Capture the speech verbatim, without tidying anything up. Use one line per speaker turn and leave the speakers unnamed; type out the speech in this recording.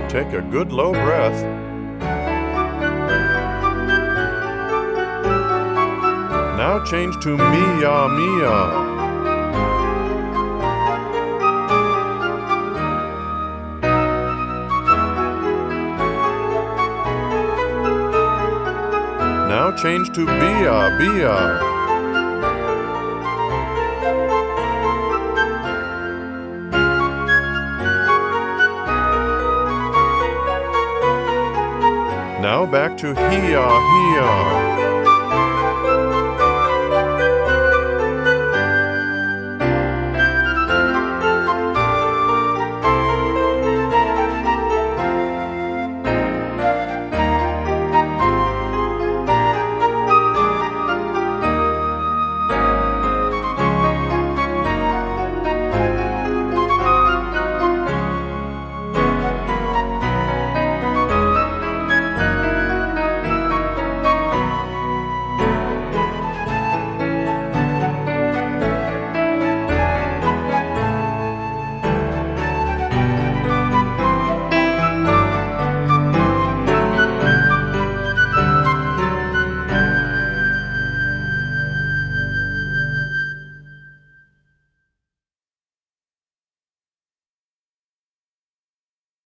Take a good low breath. Now change to Mia, Mia. Now change to Bia, Bia. Now back to Hia, Hia.